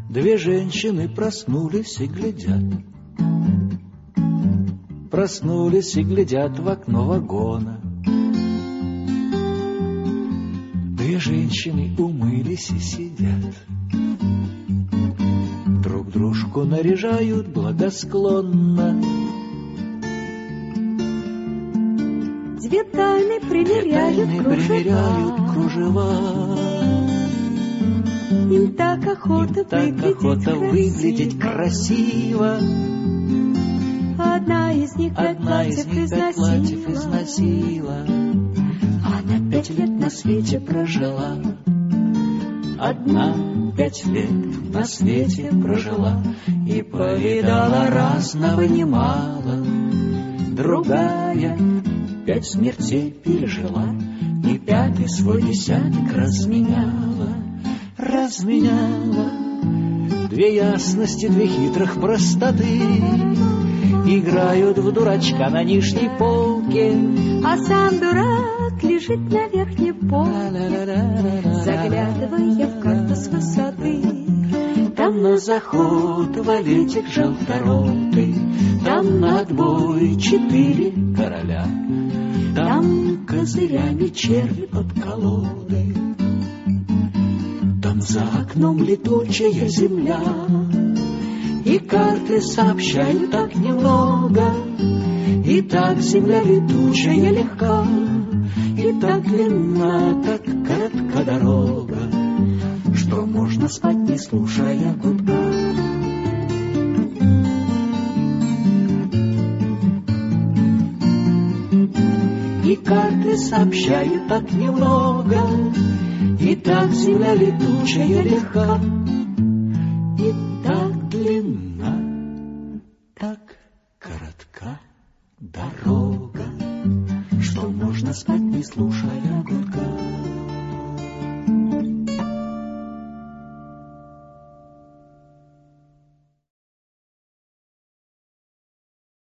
Две женщины проснулись и глядят. Проснулись и глядят в окно вагона. Две женщины умылись и сидят. Друг дружку наряжают благосклонно. Две тайны примеряют кружева. Им так охота выглядеть красиво. Одна из них пять платьев износила. Она 5 лет на свете прожила. Одна 5 лет на свете прожила и повидала разного немало. Другая 5 смертей пережила и 5-й свой десяток разменяла. Две ясности, две хитрых простоты играют в дурачка на нижней полке, а сам дурак лежит на верхней полке, заглядывая в карту с высоты. Там на заход валетик желторотый, там на отбой 4 короля, там козырями черви под колодой. Там за окном летучая земля, и карты сообщают так немного, и так земля летучая легка, и так длинна, так коротка дорога, что можно спать, не слушая гудка. И карты сообщают так немного, и так земля летучая легка, и так длинна, так коротка дорога, что можно спать, не слушая гудка.